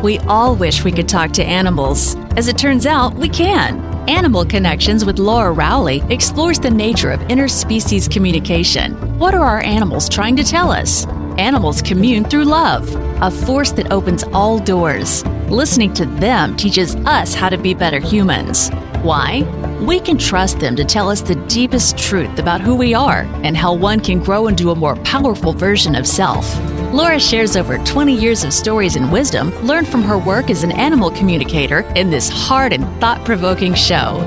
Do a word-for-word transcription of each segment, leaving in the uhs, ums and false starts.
We all wish we could talk to animals. As it turns out, we can. Animal Connections with Laura Rowley explores the nature of interspecies communication. What are our animals trying to tell us? Animals commune through love, a force that opens all doors. Listening to them teaches us how to be better humans. Why? We can trust them to tell us the deepest truth about who we are and how one can grow into a more powerful version of self. Laura shares over twenty years of stories and wisdom learned from her work as an animal communicator in this hard and thought-provoking show.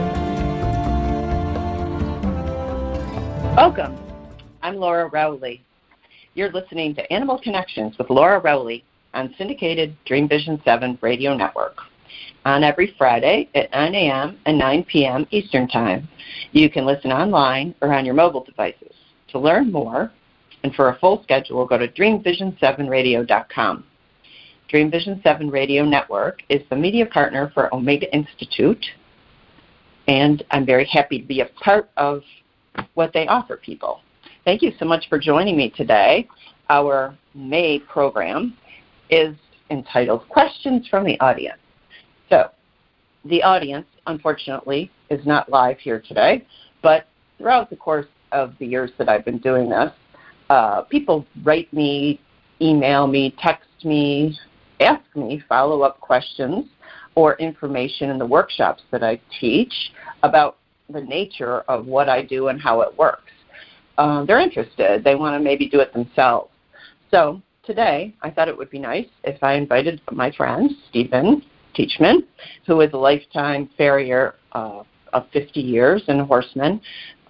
Welcome. I'm Laura Rowley. You're listening to Animal Connections with Laura Rowley on syndicated Dream Vision seven radio network on every Friday at nine a.m. and nine p.m. Eastern Time. You can listen online or on your mobile devices. To learn more and for a full schedule, go to dream vision seven radio dot com. Dream Vision seven Radio Network is the media partner for Omega Institute, and I'm very happy to be a part of what they offer people. Thank you so much for joining me today. Our May program is entitled Questions from the Audience. So, the audience, unfortunately, is not live here today, but throughout the course of the years that I've been doing this, uh, people write me, email me, text me, ask me follow-up questions or information in the workshops that I teach about the nature of what I do and how it works. Uh, they're interested. They want to maybe do it themselves. So today, I thought it would be nice if I invited my friend, Stephen Teachman, who is a lifetime farrier uh, of fifty years and a horseman,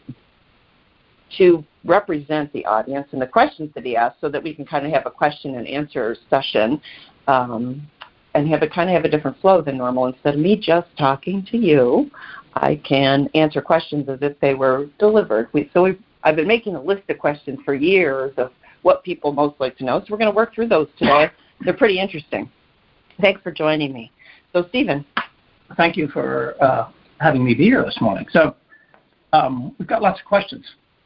to represent the audience and the questions that he asks so that we can kind of have a question and answer session um, and have it kind of have a different flow than normal. Instead of me just talking to you, I can answer questions as if they were delivered. We, so we've, I've been making a list of questions for years of what people most like to know, so we're going to work through those today. They're pretty interesting. Thanks for joining me. So, Stephen. Thank you for uh, having me be here this morning. So um, we've got lots of questions.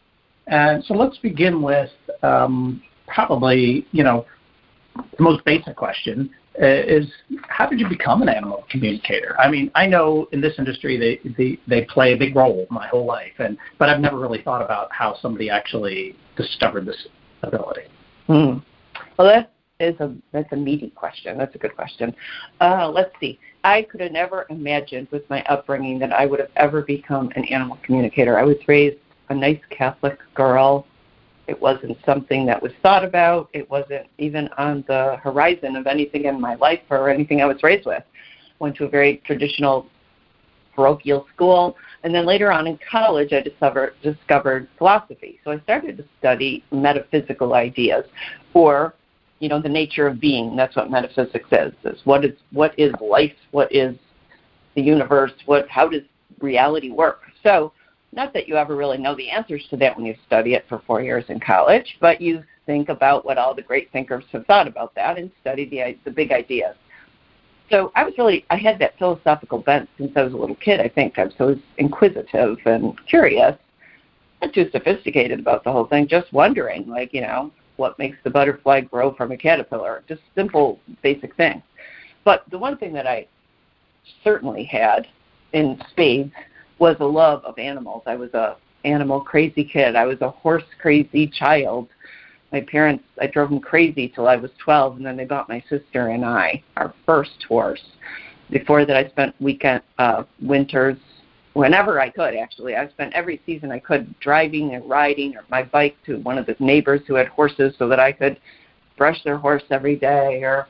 And so let's begin with um, probably, you know, the most basic question uh, is, how did you become an animal communicator? I mean, I know in this industry they, they, they play a big role my whole life, and but I've never really thought about how somebody actually discovered this ability. Hmm. Well, that is a that's a meaty question. That's a good question. Uh, let's see. I could have never imagined with my upbringing that I would have ever become an animal communicator. I was raised a nice Catholic girl. It wasn't something that was thought about. It wasn't even on the horizon of anything in my life or anything I was raised with. Went to a very traditional parochial school, and then later on in college I discovered, discovered philosophy. So I started to study metaphysical ideas, or, you know, the nature of being. That's what metaphysics is. is what is what is life? What is the universe? What how does reality work? So not that you ever really know the answers to that when you study it for four years in college, but you think about what all the great thinkers have thought about that and study the the big ideas. So I was really, I had that philosophical bent since I was a little kid, I think. I was so inquisitive and curious, not too sophisticated about the whole thing, just wondering, like, you know, what makes the butterfly grow from a caterpillar? Just simple, basic things. But the one thing that I certainly had in spades was a love of animals. I was a animal crazy kid. I was a horse crazy child. My parents, I drove them crazy till I was twelve, and then they bought my sister and I our first horse. Before that, I spent weekend, uh, winters, whenever I could, actually. I spent every season I could driving and riding or my bike to one of the neighbors who had horses so that I could brush their horse every day or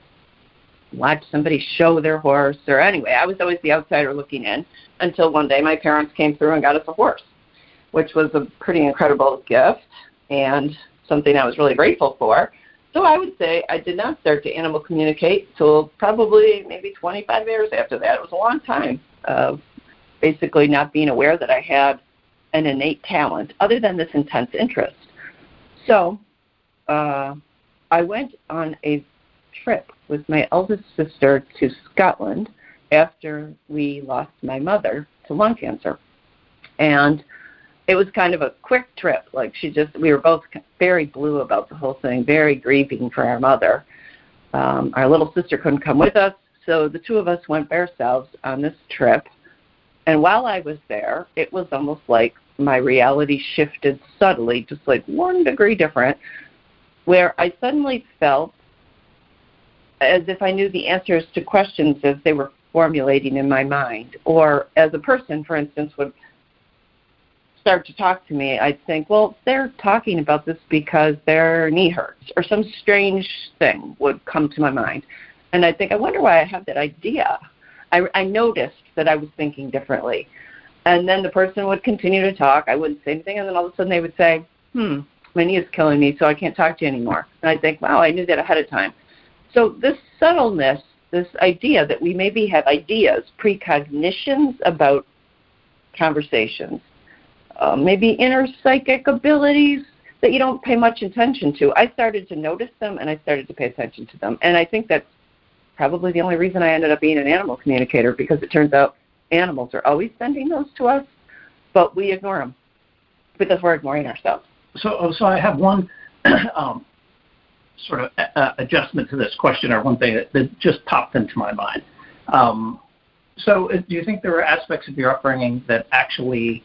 watch somebody show their horse. Or anyway, I was always the outsider looking in until one day my parents came through and got us a horse, which was a pretty incredible gift and something I was really grateful for. So I would say I did not start to animal communicate till probably maybe twenty-five years after that. It was a long time of basically not being aware that I had an innate talent other than this intense interest. So uh, I went on a trip with my eldest sister to Scotland after we lost my mother to lung cancer. And it was kind of a quick trip. Like she just, we were both very blue about the whole thing, very grieving for our mother. Um, our little sister couldn't come with us, so the two of us went by ourselves on this trip. And while I was there, it was almost like my reality shifted subtly, just like one degree different, where I suddenly felt as if I knew the answers to questions as they were formulating in my mind. Or as a person, for instance, would start to talk to me, I'd think, well, they're talking about this because their knee hurts, or some strange thing would come to my mind. And I'd think, I wonder why I have that idea. I, I noticed that I was thinking differently. And then the person would continue to talk. I wouldn't say anything, and then all of a sudden they would say, hmm, my knee is killing me, so I can't talk to you anymore. And I'd think, wow, I knew that ahead of time. So this subtleness, this idea that we maybe have ideas, precognitions about conversations, uh, maybe inner psychic abilities that you don't pay much attention to. I started to notice them, and I started to pay attention to them. And I think that's probably the only reason I ended up being an animal communicator, because it turns out animals are always sending those to us, but we ignore them because we're ignoring ourselves. So, so I have one um, sort of uh, adjustment to this question, or one thing that, that just popped into my mind. Um, so do you think there were aspects of your upbringing that actually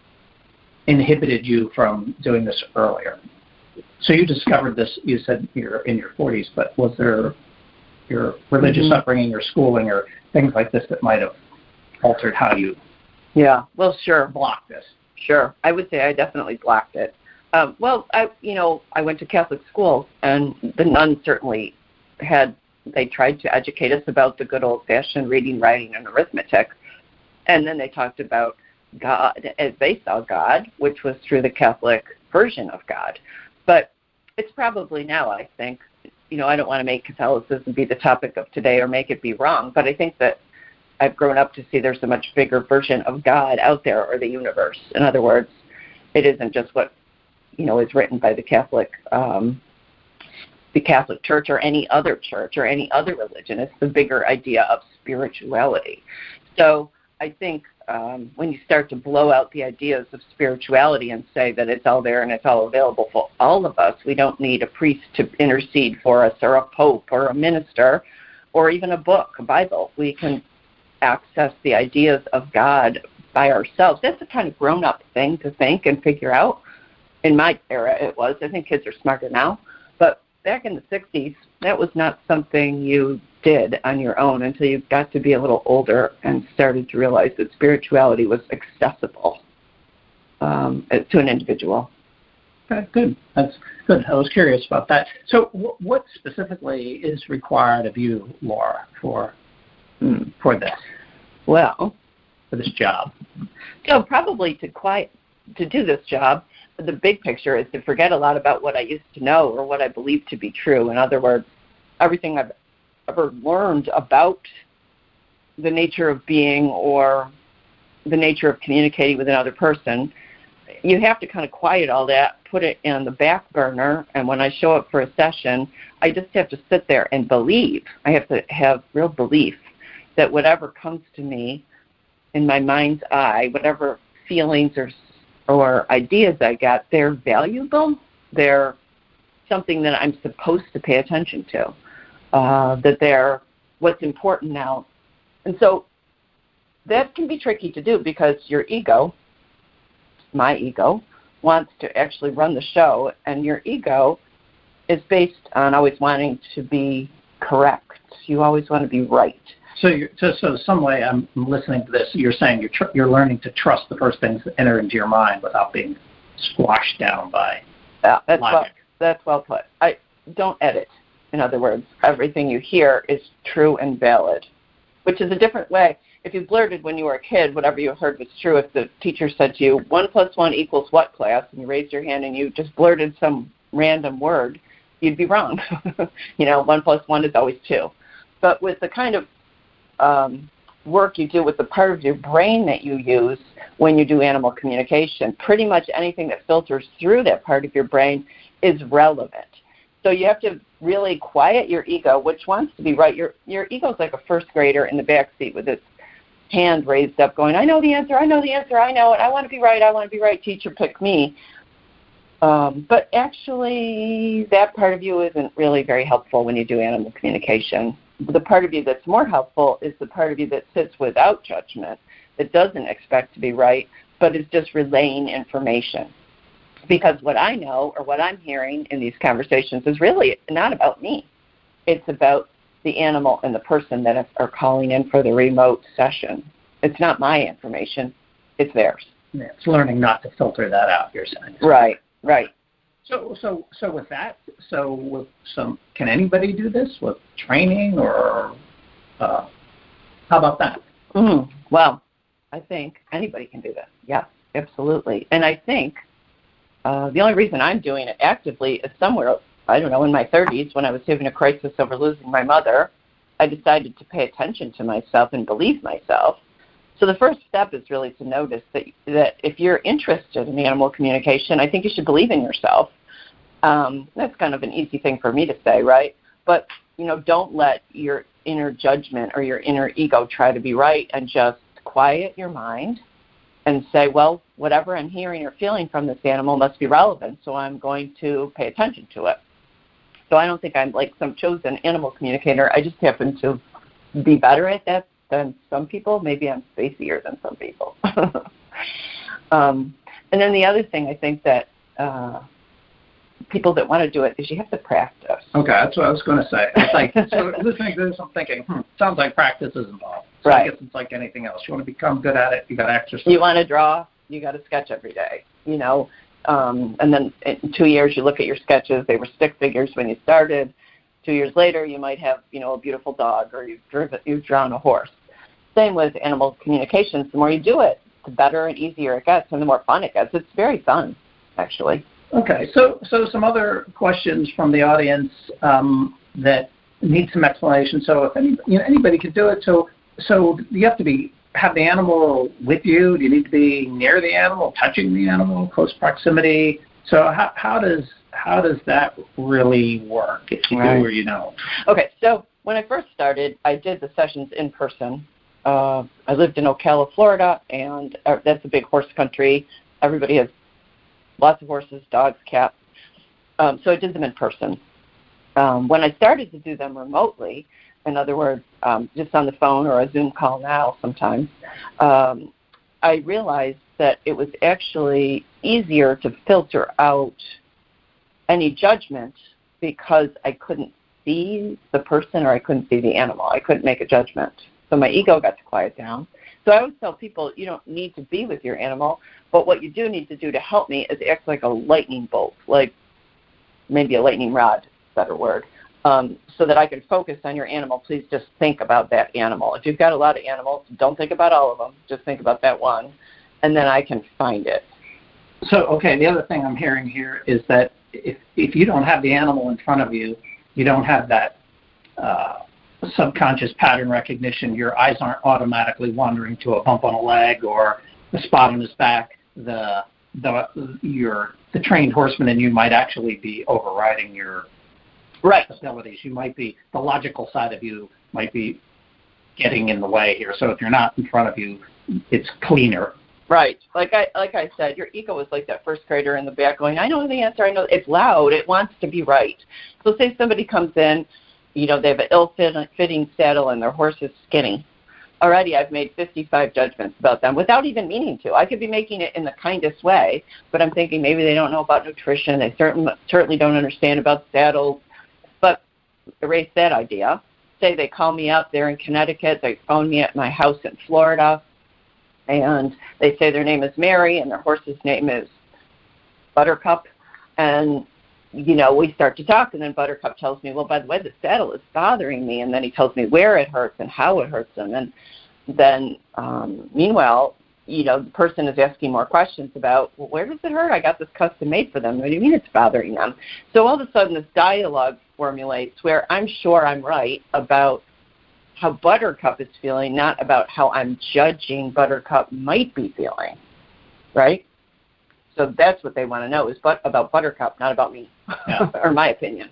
inhibited you from doing this earlier? So you discovered this, you said you're in your forties, but was there your religious mm-hmm. upbringing, your schooling, or things like this that might have altered how you yeah, well, sure. blocked this? Sure. I would say I definitely blocked it. Um, well, I, you know, I went to Catholic school, and the nuns certainly had, they tried to educate us about the good old-fashioned reading, writing, and arithmetic. And then they talked about God as they saw God, which was through the Catholic version of God. But it's probably now, I think, you know, I don't want to make Catholicism be the topic of today or make it be wrong, but I think that I've grown up to see there's a much bigger version of God out there, or the universe. In other words, it isn't just what, you know, is written by the Catholic, um, the Catholic Church or any other church or any other religion. It's the bigger idea of spirituality. So I think um, when you start to blow out the ideas of spirituality and say that it's all there and it's all available for all of us, we don't need a priest to intercede for us, or a pope, or a minister, or even a book, a Bible. We can access the ideas of God by ourselves. That's a kind of grown-up thing to think and figure out. In my era, it was. I think kids are smarter now. But back in the sixties, that was not something you did on your own until you got to be a little older and started to realize that spirituality was accessible um, to an individual. Okay, good. That's good. I was curious about that. So w- what specifically is required of you, Laura, for mm, for this? Well, for this job? So probably to quiet, to do this job, the big picture is to forget a lot about what I used to know or what I believe to be true. In other words, everything I've ever learned about the nature of being or the nature of communicating with another person, you have to kind of quiet all that, put it in the back burner, and when I show up for a session, I just have to sit there and believe. I have to have real belief that whatever comes to me in my mind's eye, whatever feelings or or ideas I got, they're valuable. They're something that I'm supposed to pay attention to, uh, that they're what's important now. And so that can be tricky to do because your ego, my ego, wants to actually run the show, and your ego is based on always wanting to be correct. You always want to be right. So, you're, so, so some way I'm listening to this, you're saying you're, tr- you're learning to trust the first things that enter into your mind without being squashed down by yeah, that's logic. Well, that's well put. I don't edit. In other words, everything you hear is true and valid, which is a different way. If you blurted when you were a kid, whatever you heard was true. If the teacher said to you, one plus one equals what, class, and you raised your hand and you just blurted some random word, you'd be wrong. You know, one plus one is always two. But with the kind of um, work you do with the part of your brain that you use when you do animal communication, pretty much anything that filters through that part of your brain is relevant. So you have to really quiet your ego, which wants to be right. Your your ego's like a first grader in the back seat with its hand raised up going, I know the answer, I know the answer, I know it, I want to be right, I want to be right, teacher, pick me. Um, but actually, that part of you isn't really very helpful when you do animal communication. the part of you that's more helpful is the part of you that sits without judgment, that doesn't expect to be right, but is just relaying information. Because what I know or what I'm hearing in these conversations is really not about me. It's about the animal and the person that are calling in for the remote session. It's not my information. It's theirs. Yeah, it's learning not to filter that out, you're saying. Right, right. So, so, so with that, so with some, can anybody do this with training, or uh, how about that? Mm, well, I think anybody can do this. Yeah, absolutely. And I think uh, the only reason I'm doing it actively is somewhere, I don't know, in my thirties, when I was having a crisis over losing my mother, I decided to pay attention to myself and believe myself. So the first step is really to notice that that if you're interested in animal communication, I think you should believe in yourself. Um, that's kind of an easy thing for me to say, right? But, you know, don't let your inner judgment or your inner ego try to be right, and just quiet your mind and say, well, whatever I'm hearing or feeling from this animal must be relevant, so I'm going to pay attention to it. So I don't think I'm like some chosen animal communicator. I just happen to be better at that than some people. Maybe I'm spacier than some people. um, and then the other thing I think that uh, people that want to do it is you have to practice. Okay, that's what I was going to say. It's like, so listening to this, I'm thinking, hmm, sounds like practice is involved. So right. I guess it's like anything else. You want to become good at it, you got to exercise. You want to draw, you got to sketch every day, you know. Um, and then in two years you look at your sketches, they were stick figures when you started. Two years later you might have, you know, a beautiful dog, or you've, driven, you've drawn a horse. Same with animal communications. The more you do it, the better and easier it gets, and the more fun it gets. It's very fun, actually. Okay, so so some other questions from the audience um, that need some explanation. So if any, you know, anybody can do it, so so you have to be have the animal with you? Do you need to be near the animal, touching the animal, close proximity? So how, how does how does that really work, if you right. do or you don't? Okay, so when I first started, I did the sessions in person. Uh, I lived in Ocala, Florida, and uh, that's a big horse country. Everybody has lots of horses, dogs, cats. Um, so I did them in person. Um, when I started to do them remotely, in other words, um, just on the phone or a Zoom call now sometimes, um, I realized that it was actually easier to filter out any judgment because I couldn't see the person or I couldn't see the animal. I couldn't make a judgment. So my ego got to quiet down. So I always tell people, you don't need to be with your animal, but what you do need to do to help me is act like a lightning bolt, like maybe a lightning rod, better word, um, so that I can focus on your animal. Please just think about that animal. If you've got a lot of animals, don't think about all of them. Just think about that one, and then I can find it. So, okay, the other thing I'm hearing here is that if if you don't have the animal in front of you, you don't have that uh, subconscious pattern recognition. Your eyes aren't automatically wandering to a bump on a leg or a spot on his back. The the your the trained horseman in you might actually be overriding your right abilities. You might be the logical side of you might be getting in the way here. So if you're not in front of you, it's cleaner. Right. Like I like I said, your ego is like that first grader in the back going, I know the answer, I know. It's loud. It wants to be right. So say somebody comes in, you know, they have an ill-fitting saddle and their horse is skinny. Already I've made fifty-five judgments about them without even meaning to. I could be making it in the kindest way, but I'm thinking maybe they don't know about nutrition. They certainly, certainly don't understand about saddles. But erase that idea. Say they call me up, they're in Connecticut, they phone me at my house in Florida, and they say their name is Mary and their horse's name is Buttercup. And, you know, we start to talk, and then Buttercup tells me, well, by the way, the saddle is bothering me. And then he tells me where it hurts and how it hurts him. And then, um, meanwhile, you know, the person is asking more questions about, well, where does it hurt? I got this custom made for them. What do you mean it's bothering them? So all of a sudden this dialogue formulates where I'm sure I'm right about how Buttercup is feeling, not about how I'm judging Buttercup might be feeling, right? So that's what they want to know is but about Buttercup, not about me, yeah. or my opinion.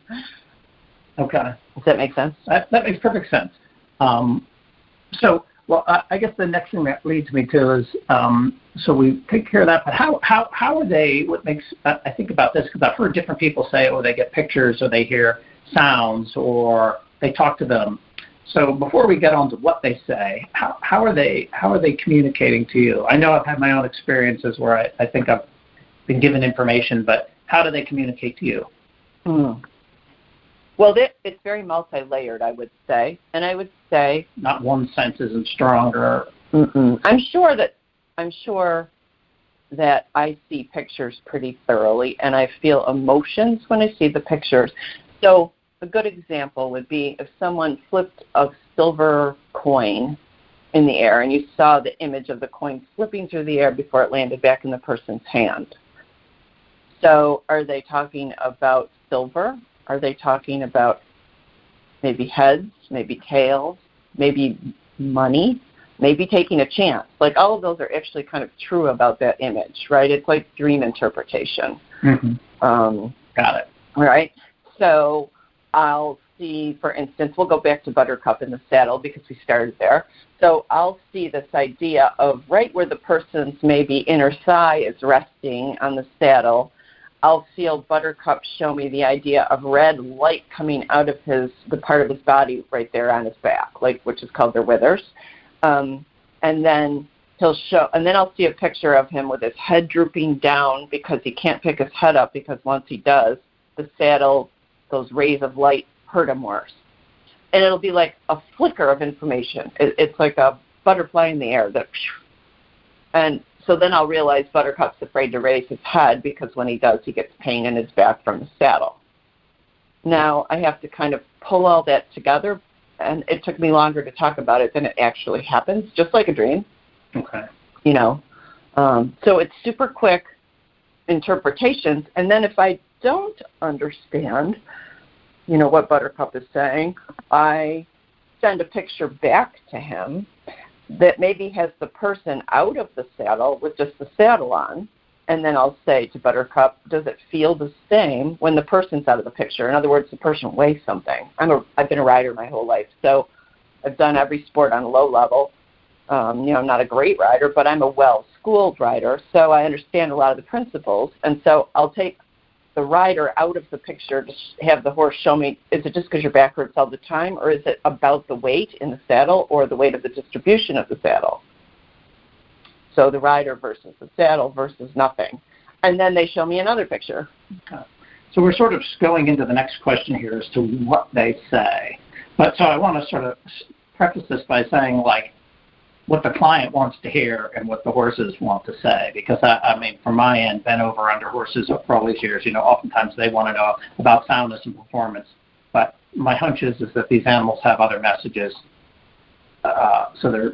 Okay. Does that make sense? That, that makes perfect sense. Um, so, well, I, I guess the next thing that leads me to is, um, so we take care of that, but how, how, how are they, what makes, uh, I think about this, because I've heard different people say, oh, they get pictures or they hear sounds or they talk to them So before we get on to what they say, how, how are they how are they communicating to you? I know I've had my own experiences where I, I think I've been given information, but how do they communicate to you? Mm. Well, it, it's very multi-layered, I would say, and I would say not one sense isn't stronger. Mm-mm. I'm sure that I'm sure that I see pictures pretty thoroughly, and I feel emotions when I see the pictures. So a good example would be if someone flipped a silver coin in the air and you saw the image of the coin flipping through the air before it landed back in the person's hand. So are they talking about silver? Are they talking about maybe heads, maybe tails, maybe money, maybe taking a chance? Like all of those are actually kind of true about that image, right? It's like dream interpretation. Mm-hmm. Um, Got it. Right? So I'll see, for instance, we'll go back to Buttercup in the saddle because we started there. So I'll see this idea of right where the person's maybe inner thigh is resting on the saddle, I'll feel Buttercup show me the idea of red light coming out of his the part of his body right there on his back, like which is called their withers. Um, and then he'll show, and then I'll see a picture of him with his head drooping down because he can't pick his head up because once he does, the saddle, those rays of light hurt him worse. And it'll be like a flicker of information. It, it's like a butterfly in the air. That, and so then I'll realize Buttercup's afraid to raise his head because when he does, he gets pain in his back from the saddle. Now I have to kind of pull all that together, and it took me longer to talk about it than it actually happens, just like a dream. Okay. You know, um, so it's super quick interpretations, and then if I don't understand, you know, what Buttercup is saying, I send a picture back to him that maybe has the person out of the saddle with just the saddle on, and then I'll say to Buttercup, does it feel the same when the person's out of the picture? In other words, the person weighs something. I'm a, I've been a rider my whole life, so I've done every sport on a low level. Um, you know, I'm not a great rider, but I'm a well-schooled rider, so I understand a lot of the principles, and so I'll take the rider out of the picture to have the horse show me, is it just because you're backwards all the time, or is it about the weight in the saddle or the weight of the distribution of the saddle? So the rider versus the saddle versus nothing. And then they show me another picture. Okay. So we're sort of going into the next question here as to what they say. But so I want to sort of preface this by saying, like, what the client wants to hear and what the horses want to say. Because, I, I mean, from my end, been over under horses for all these years, you know, oftentimes they want to know about soundness and performance. But my hunch is, is that these animals have other messages. Uh, so their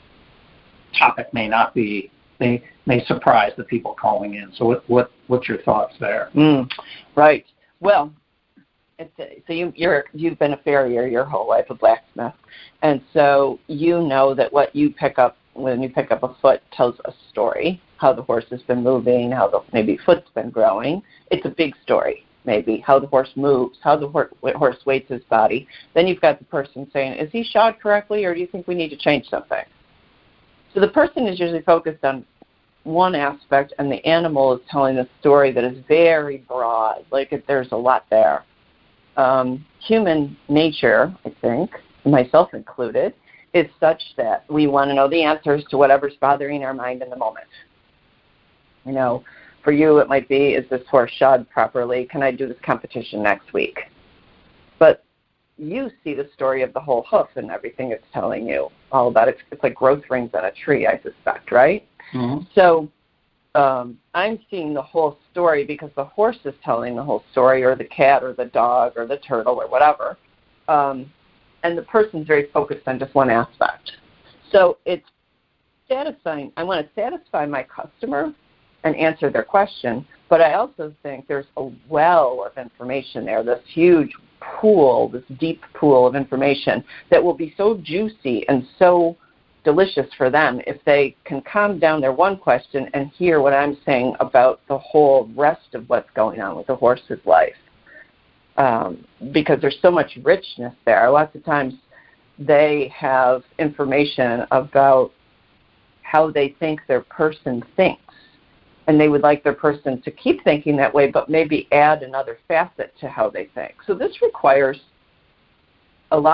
topic may not be, they may surprise the people calling in. So what, what what's your thoughts there? Mm, right. Well, it's a, so you, you're, you've been a farrier your whole life, a blacksmith. And so you know that what you pick up when you pick up a foot tells a story, how the horse has been moving, how the maybe foot's been growing. It's a big story, maybe, how the horse moves, how the horse, horse weights his body. Then you've got the person saying, is he shod correctly, or do you think we need to change something? So the person is usually focused on one aspect, and the animal is telling a story that is very broad, like if there's a lot there. Um, human nature, I think, myself included, is such that we want to know the answers to whatever's bothering our mind in the moment. You know, for you it might be, is this horse shod properly? Can I do this competition next week? But you see the story of the whole hoof and everything it's telling you all about it. It's like growth rings on a tree, I suspect, right? Mm-hmm. So um, I'm seeing the whole story because the horse is telling the whole story, or the cat or the dog or the turtle or whatever. Um, and the person's very focused on just one aspect. So it's satisfying. I want to satisfy my customer and answer their question, but I also think there's a well of information there, this huge pool, this deep pool of information that will be so juicy and so delicious for them if they can calm down their one question and hear what I'm saying about the whole rest of what's going on with the horse's life. Um, because there's so much richness there. Lots of times they have information about how they think their person thinks, and they would like their person to keep thinking that way, but maybe add another facet to how they think. So this requires a lot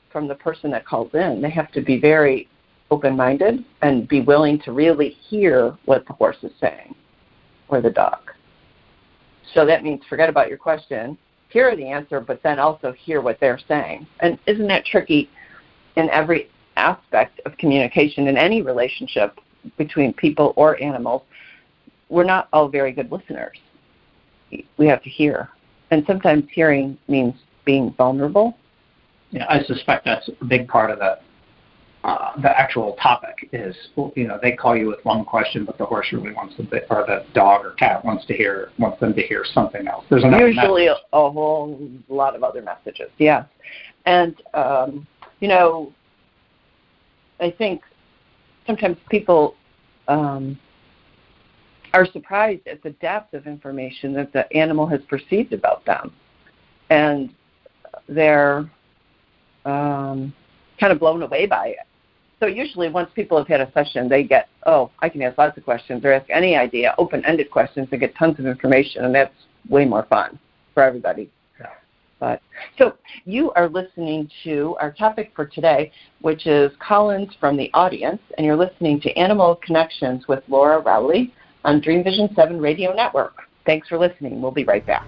from the person that calls in. They have to be very open-minded and be willing to really hear what the horse is saying or the dog. So that means forget about your question, hear the answer, but then also hear what they're saying. And isn't that tricky in every aspect of communication in any relationship between people or animals? We're not all very good listeners. We have to hear. And sometimes hearing means being vulnerable. Yeah, I suspect that's a big part of the uh, the actual topic is, you know, they call you with one question, but the horse really wants to, be, or the dog or cat wants to hear, wants them to hear something else. There's another Usually message. a, a whole lot of other messages, yeah. And, um, you know, I think sometimes people um, are surprised at the depth of information that the animal has perceived about them. And they're um, kind of blown away by it. So usually once people have had a session, they get, oh, I can ask lots of questions or ask any idea, open-ended questions, and get tons of information, and that's way more fun for everybody. Yeah. But so you are listening to our topic for today, which is Collins from the audience, and you're listening to Animal Connections with Laura Rowley on Dream Vision seven Radio Network. Thanks for listening. We'll be right back.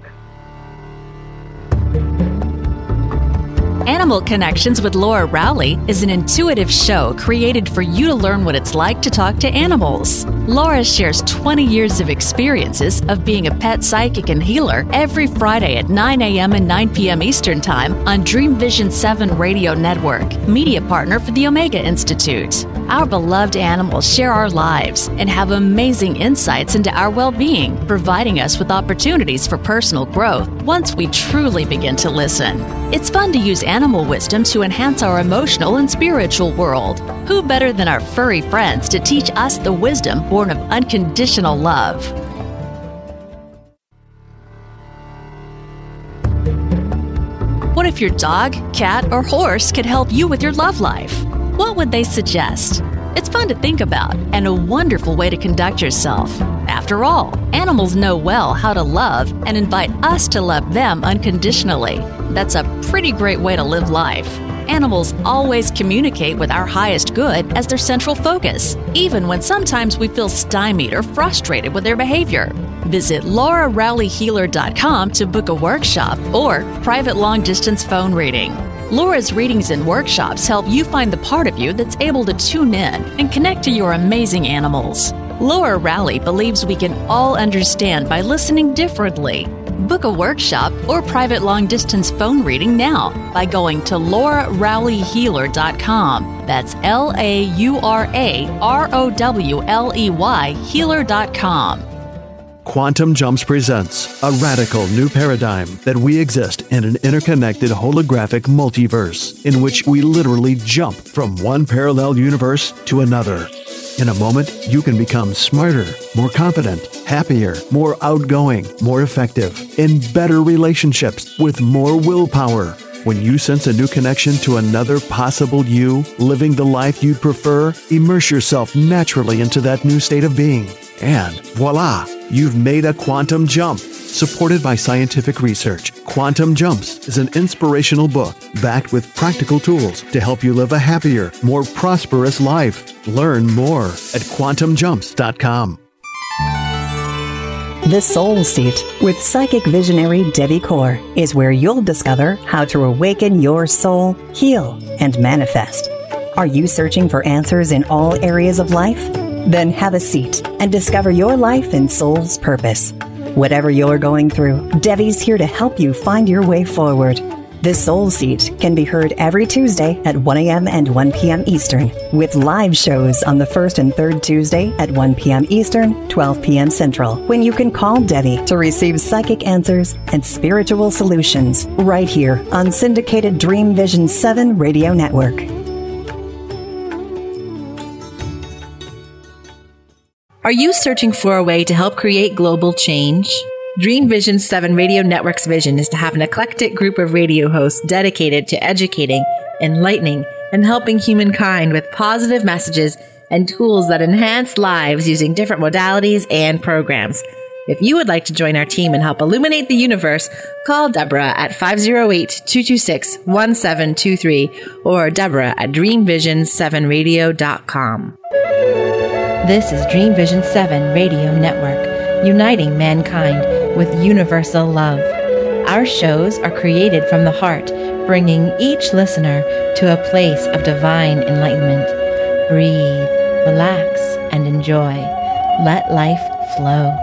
Animal Connections with Laura Rowley is an intuitive show created for you to learn what it's like to talk to animals. Laura shares twenty years of experiences of being a pet psychic and healer every Friday at nine a.m. and nine p.m. Eastern Time on Dream Vision seven Radio Network, media partner for the Omega Institute. Our beloved animals share our lives and have amazing insights into our well-being, providing us with opportunities for personal growth once we truly begin to listen. It's fun to use animal wisdom to enhance our emotional and spiritual world. Who better than our furry friends to teach us the wisdom born of unconditional love? What if your dog, cat, or horse could help you with your love life? What would they suggest? It's fun to think about and a wonderful way to conduct yourself. After all, animals know well how to love and invite us to love them unconditionally. That's a pretty great way to live life. Animals always communicate with our highest good as their central focus, even when sometimes we feel stymied or frustrated with their behavior. Visit laura rowley healer dot com to book a workshop or private long-distance phone reading. Laura's readings and workshops help you find the part of you that's able to tune in and connect to your amazing animals. Laura Rowley believes we can all understand by listening differently. Book a workshop or private long-distance phone reading now by going to laura rowley healer dot com. That's L A U R A R O W L E Y healer dot com. Quantum Jumps presents a radical new paradigm that we exist in an interconnected holographic multiverse in which we literally jump from one parallel universe to another. In a moment, you can become smarter, more confident, happier, more outgoing, more effective, in better relationships with more willpower. When you sense a new connection to another possible you, living the life you'd prefer, immerse yourself naturally into that new state of being. And voila, you've made a quantum jump. Supported by scientific research, Quantum Jumps is an inspirational book backed with practical tools to help you live a happier, more prosperous life. Learn more at quantum jumps dot com. The Soul Seat with psychic visionary Debbie Core is where you'll discover how to awaken your soul, heal, and manifest. Are you searching for answers in all areas of life? Then have a seat and discover your life and soul's purpose. Whatever you're going through, Debbie's here to help you find your way forward. The Soul Seat can be heard every Tuesday at one a.m. and one p.m. Eastern, with live shows on the first and third Tuesday at one p.m. Eastern, twelve p.m. Central, when you can call Debbie to receive psychic answers and spiritual solutions right here on syndicated Dream Vision seven Radio Network. Are you searching for a way to help create global change? Dream Vision seven Radio Network's vision is to have an eclectic group of radio hosts dedicated to educating, enlightening, and helping humankind with positive messages and tools that enhance lives using different modalities and programs. If you would like to join our team and help illuminate the universe, call Deborah at five oh eight, two two six, one seven two three or Deborah at dream vision seven radio dot com. This is Dream Vision seven Radio Network, uniting mankind with universal love. Our shows are created from the heart, bringing each listener to a place of divine enlightenment. Breathe, relax, and enjoy. Let life flow.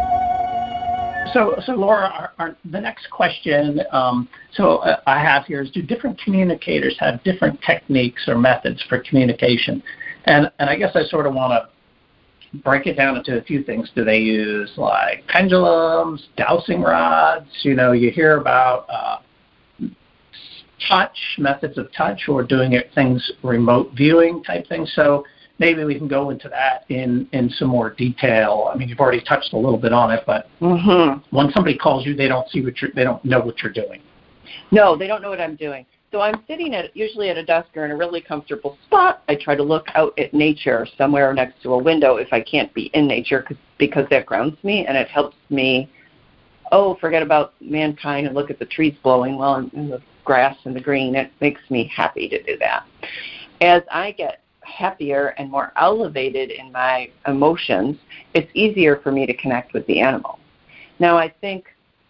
So, so Laura, our, our, the next question, um, so uh, I have here is, do different communicators have different techniques or methods for communication? And and I guess I sort of want to break it down into a few things. Do they use like pendulums, dowsing rods? You know, you hear about uh, touch, methods of touch, or doing it things remote viewing type things. So maybe we can go into that in, in some more detail. I mean, you've already touched a little bit on it, but mm-hmm. when somebody calls you, they don't see what you're, they don't know what you're doing. No, they don't know what I'm doing. So I'm sitting at usually at a desk or in a really comfortable spot. I try to look out at nature somewhere next to a window if I can't be in nature, cause, because that grounds me and it helps me, oh, forget about mankind and look at the trees blowing while I'm in the grass and the green. It makes me happy to do that. As I get happier and more elevated in my emotions, it's easier for me to connect with the animal. Now, I think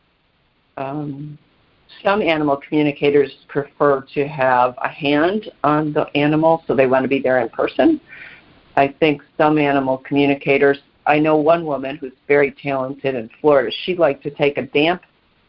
um, some animal communicators prefer to have a hand on the animal, so they want to be there in person. I think some animal communicators, I know one woman who's very talented in Florida, she'd like to take a damp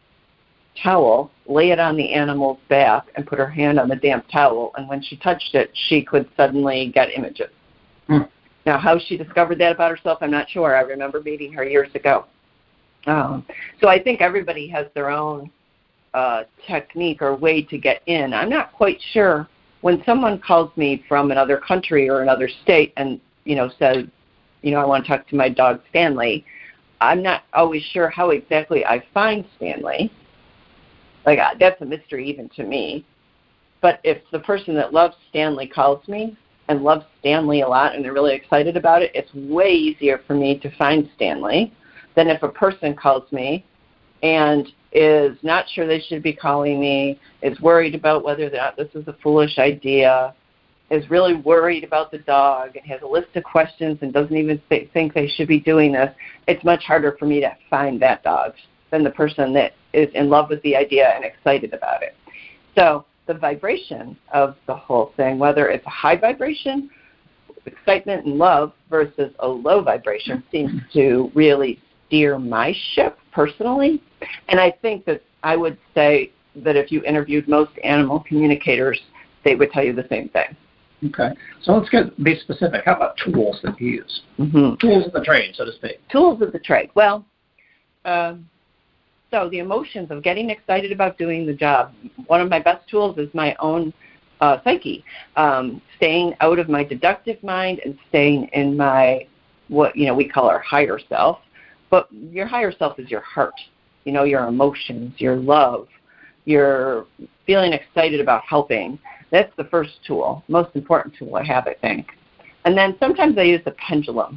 towel, lay it on the animal's back, and put her hand on the damp towel, and when she touched it, she could suddenly get images. Mm. Now, how she discovered that about herself, I'm not sure. I remember meeting her years ago. Um, so I think everybody has their own uh, technique or way to get in. I'm not quite sure. When someone calls me from another country or another state and, you know, says, you know, I want to talk to my dog Stanley, I'm not always sure how exactly I find Stanley. Like, that's a mystery even to me. But if the person that loves Stanley calls me and loves Stanley a lot and they're really excited about it, it's way easier for me to find Stanley than if a person calls me and is not sure they should be calling me, is worried about whether or not this is a foolish idea, is really worried about the dog and has a list of questions and doesn't even th- think they should be doing this. It's much harder for me to find that dog than the person that is in love with the idea and excited about it. So the vibration of the whole thing, whether it's a high vibration, excitement and love, versus a low vibration, seems to really steer my ship personally. And I think that I would say that if you interviewed most animal communicators, they would tell you the same thing. Okay. So let's get be specific. How about tools that you use? Mm-hmm. Tools of the trade, so to speak. Tools of the trade. Well, um, so the emotions of getting excited about doing the job, one of my best tools is my own uh, psyche, um, staying out of my deductive mind and staying in my, what you know we call our higher self. But your higher self is your heart, you know, your emotions, your love, your feeling excited about helping. That's the first tool, most important tool I have, I think. And then sometimes I use the pendulum.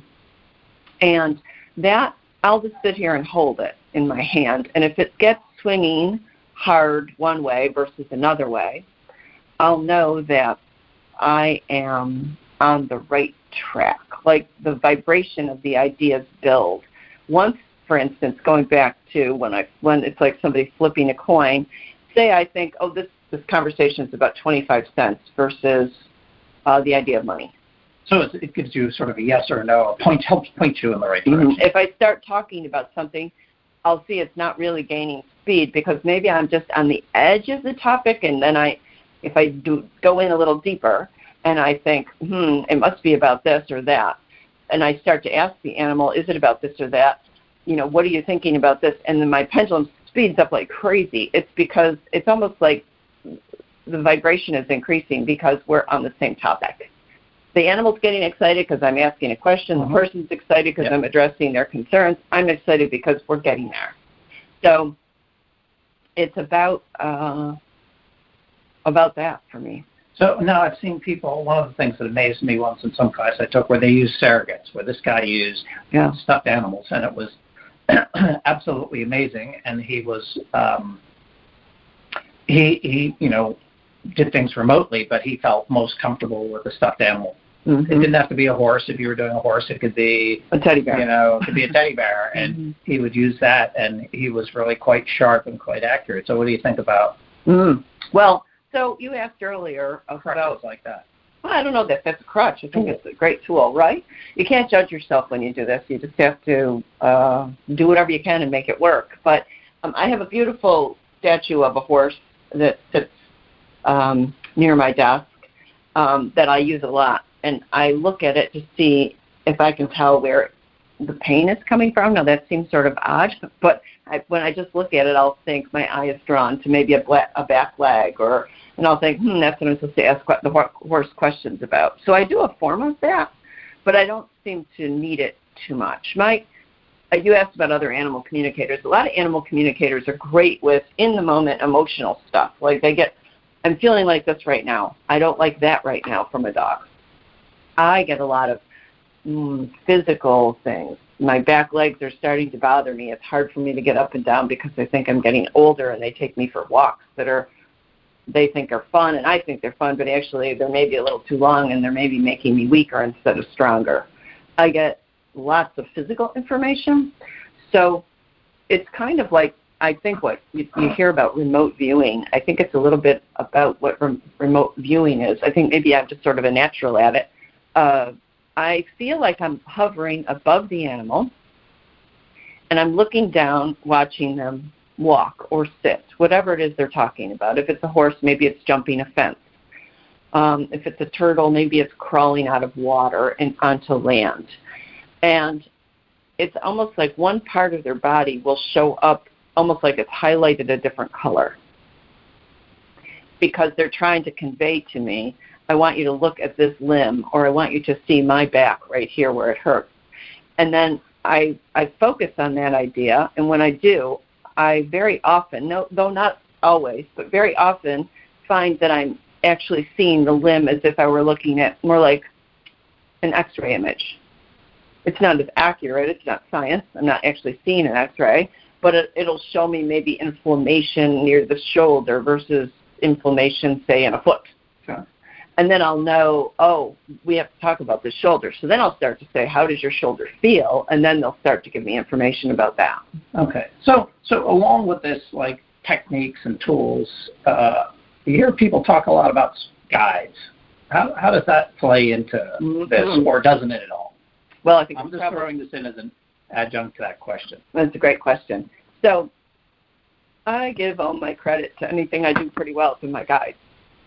And that, I'll just sit here and hold it in my hand. And if it gets swinging hard one way versus another way, I'll know that I am on the right track, like the vibration of the ideas build. Once, for instance, going back to when I when it's like somebody flipping a coin, say I think, oh, this, this conversation is about twenty-five cents versus uh, the idea of money. So it gives you sort of a yes or a no, point, helps point you in the right direction. Mm-hmm. If I start talking about something, I'll see it's not really gaining speed because maybe I'm just on the edge of the topic, and then I, if I do go in a little deeper and I think, hmm, it must be about this or that, and I start to ask the animal, is it about this or that? You know, what are you thinking about this? And then my pendulum speeds up like crazy. It's because it's almost like the vibration is increasing because we're on the same topic. The animal's getting excited because I'm asking a question. The person's excited because yep. I'm addressing their concerns. I'm excited because we're getting there. So it's about uh, about that for me. So now I've seen people, one of the things that amazed me once in some class I took where they used surrogates, where this guy used yeah. stuffed animals, and it was absolutely amazing, and he was um, he he you know did things remotely, but he felt most comfortable with a stuffed animal. Mm-hmm. It didn't have to be a horse. If you were doing a horse, it could be a teddy bear. You know, it could be a teddy bear, and mm-hmm. he would use that, and he was really quite sharp and quite accurate. So, what do you think about? Mm. Well, so you asked earlier about like that. Well, I don't know that that's a crutch. I think it's a great tool, right? You can't judge yourself when you do this. You just have to uh, do whatever you can and make it work. But um, I have a beautiful statue of a horse that sits um, near my desk um, that I use a lot. And I look at it to see if I can tell where the pain is coming from. Now, that seems sort of odd, but I, when I just look at it, I'll think my eye is drawn to maybe a, black, a back leg, or and I'll think, hmm, that's what I'm supposed to ask the horse questions about. So I do a form of that, but I don't seem to need it too much. My, you asked about other animal communicators. A lot of animal communicators are great with in-the-moment emotional stuff. Like they get, I'm feeling like this right now. I don't like that right now from a dog. I get a lot of mm, physical things. My back legs are starting to bother me. It's hard for me to get up and down because they think I'm getting older, and they take me for walks that are they think are fun, and I think they're fun, but actually they're maybe a little too long, and they're maybe making me weaker instead of stronger. I get lots of physical information. So it's kind of like, I think what you, you hear about remote viewing, I think it's a little bit about what rem- remote viewing is. I think maybe I'm just sort of a natural at it. Uh, I feel like I'm hovering above the animal, and I'm looking down, watching them walk or sit, whatever it is they're talking about. If it's a horse, maybe it's jumping a fence. Um, if it's a turtle, maybe it's crawling out of water and onto land. And it's almost like one part of their body will show up almost like it's highlighted a different color, because they're trying to convey to me, I want you to look at this limb, or I want you to see my back right here where it hurts. And then I I focus on that idea, and when I do, I very often, no, though not always, but very often find that I'm actually seeing the limb as if I were looking at more like an X-ray image. It's not as accurate. It's not science. I'm not actually seeing an X-ray, but it, it'll show me maybe inflammation near the shoulder versus inflammation, say, in a foot. Sure. And then I'll know, oh, we have to talk about the shoulder. So then I'll start to say, how does your shoulder feel? And then they'll start to give me information about that. Okay. So so along with this, like, techniques and tools, uh, you hear people talk a lot about guides. How how does that play into mm-hmm. this, or doesn't it at all? Well, I think I'm just probably throwing this in as an adjunct to that question. That's a great question. So I give all my credit to anything I do pretty well to my guides.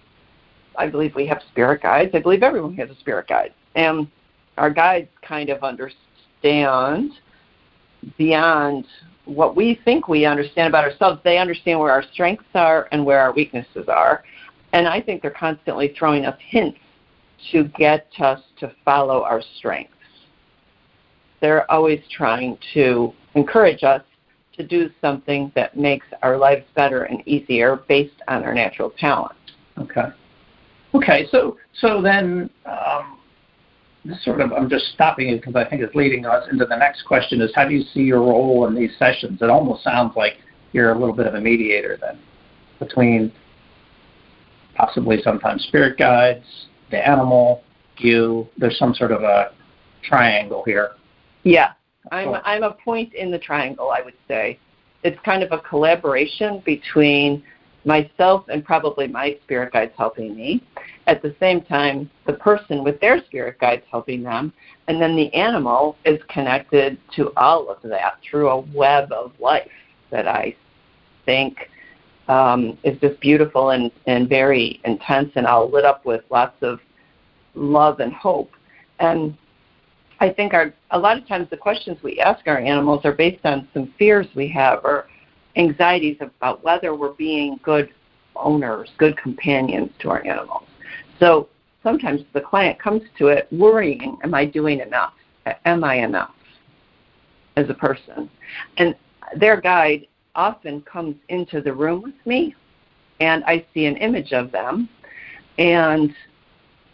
I believe we have spirit guides. I believe everyone has a spirit guide. And our guides kind of understand beyond what we think we understand about ourselves. They understand where our strengths are and where our weaknesses are. And I think they're constantly throwing us hints to get us to follow our strengths. They're always trying to encourage us to do something that makes our lives better and easier based on our natural talent. Okay. Okay, so so then um, this sort of, I'm just stopping it because I think it's leading us into the next question is, how do you see your role in these sessions? It almost sounds like you're a little bit of a mediator then between possibly sometimes spirit guides, the animal, you. There's some sort of a triangle here. Yeah, I'm, I'm a point in the triangle, I would say. It's kind of a collaboration between myself and probably my spirit guides helping me. At the same time, the person with their spirit guides helping them, and then the animal is connected to all of that through a web of life that I think um, is just beautiful and, and very intense and all lit up with lots of love and hope. And I think our a lot of times the questions we ask our animals are based on some fears we have or anxieties about whether we're being good owners, good companions to our animals. So sometimes the client comes to it worrying, am I doing enough? Am I enough as a person? And their guide often comes into the room with me, and I see an image of them, and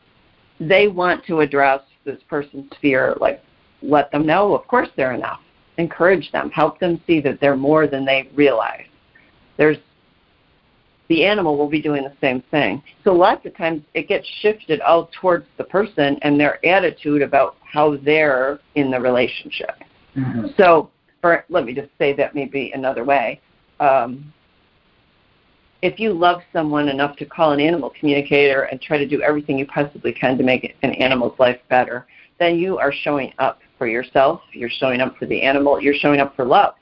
they want to address this person's fear, like let them know, of course they're enough. encourage them, help them see that they're more than they realize. There's the animal will be doing the same thing. So lots of times it gets shifted out towards the person and their attitude about how they're in the relationship. Mm-hmm. So for, let me just say that maybe another way. Um, if you love someone enough to call an animal communicator and try to do everything you possibly can to make an animal's life better, then you are showing up for yourself, you're showing up for the animal, you're showing up for love.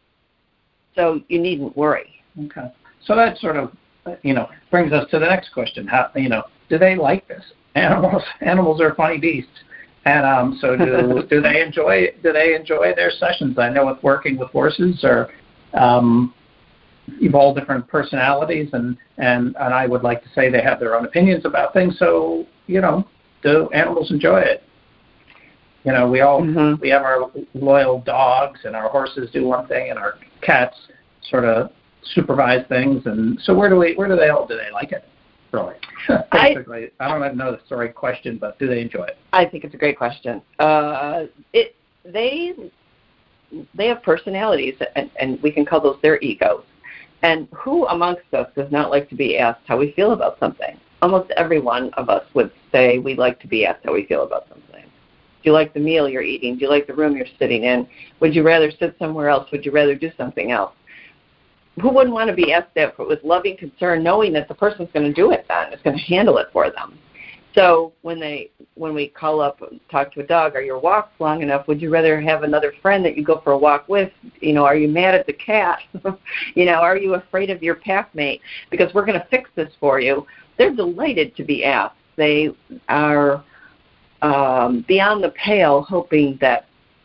So you needn't worry. Okay. So that sort of, you know, brings us to the next question. How, you know, do they like this? Animals, animals are funny beasts, and um, so do do they enjoy do they enjoy their sessions? I know with working with horses, or um, you've all different personalities, and, and and I would like to say they have their own opinions about things. So you know, do animals enjoy it? You know, we all mm-hmm. we have our loyal dogs, and our horses do one thing, and our cats sort of supervise things, and so where do we where do they all do they like it really? Basically, I, I don't even know if it's the right question, but do they enjoy it? I think it's a great question. Uh, it they they have personalities, and, and we can call those their egos. And who amongst us does not like to be asked how we feel about something? Almost every one of us would say we like to be asked how we feel about something. Do you like the meal you're eating? Do you like the room you're sitting in? Would you rather sit somewhere else? Would you rather do something else? Who wouldn't want to be asked that with loving concern, knowing that the person's going to do it then, is going to handle it for them? So when they, when we call up and talk to a dog, are your walks long enough? Would you rather have another friend that you go for a walk with? You know, are you mad at the cat? You know, are you afraid of your pack mate? Because we're going to fix this for you. They're delighted to be asked. They are um, beyond the pale, hoping that